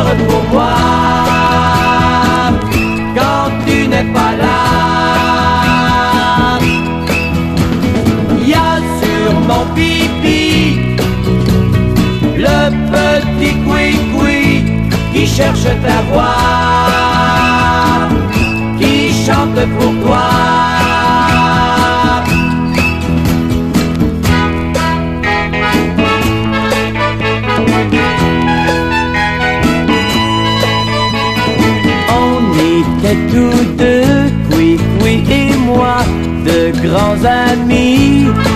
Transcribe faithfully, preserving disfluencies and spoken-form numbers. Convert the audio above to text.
pleure pour moi quand tu n'es pas là. Il y a sur mon pipi le petit coui-coui qui cherche ta voix, qui chante pour toi. On était tous deux, Coui-Coui et moi, de grands amis.